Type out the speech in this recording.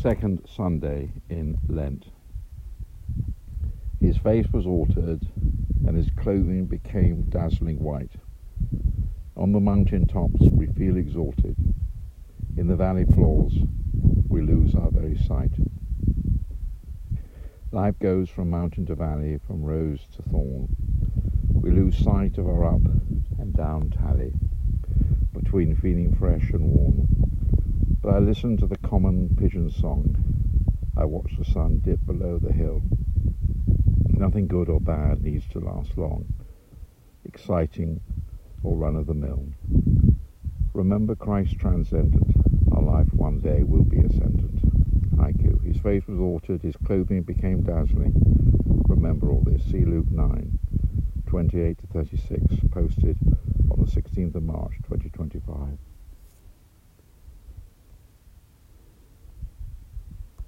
second Sunday in Lent. His face was altered, and his clothing became dazzling white. On the mountain tops we feel exalted. In the valley floors we lose our very sight. Life goes from mountain to valley, from rose to thorn. We lose sight of our up and down tally, between feeling fresh and worn. But I listen to the common pigeon song. I watch the sun dip below the hill. Nothing good or bad needs to last long, exciting or run-of-the-mill. Remember Christ transcendent. Our life one day will be ascendant. Haiku. His face was altered, his clothing became dazzling. Remember all this. See Luke 9, 28 to 36, posted on the 16th of March 2025.